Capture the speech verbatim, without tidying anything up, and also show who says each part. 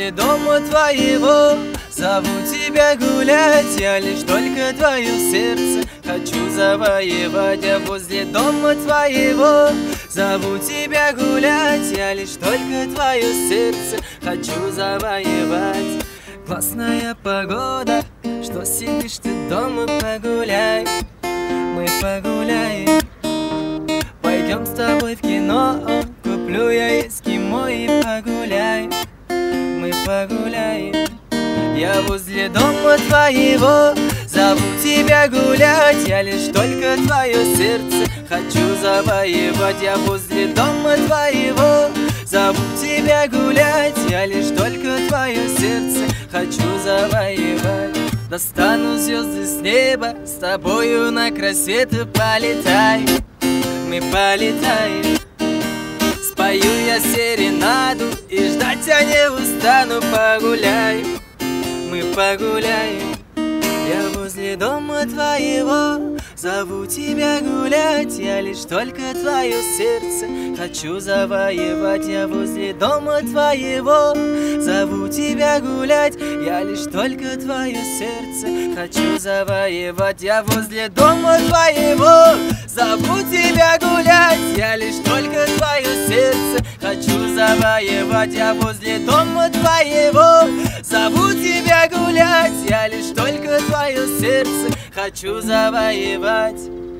Speaker 1: возле дома твоего, зову тебя гулять, я лишь только твое сердце хочу завоевать. Я возле дома твоего, зову тебя гулять, я лишь только твое сердце хочу завоевать. Классная погода, что сидишь ты дома, погуляй, мы погуляем. Пойдем с тобой в кино, куплю я эскимо и погуляем, мы погуляем. Я возле дома твоего, зову тебя гулять, я лишь только твое сердце хочу завоевать. Я возле дома твоего, зову тебя гулять, я лишь только твое сердце хочу завоевать. Достану звезды с неба, с тобою на край света полетай, мы полетаем. Спою я серенаду и ждать я не устану, погуляй, мы погуляем. Я возле дома твоего, зову тебя гулять, я лишь только твое сердце хочу завоевать. Я возле дома твоего, зову тебя гулять, я лишь только твое сердце хочу завоевать. Я возле дома твоего, зову тебя гулять, я лишь только твое сердце хочу завоевать. Я возле дома твоего, зову тебя гулять, я лишь только твое сердце хочу завоевать.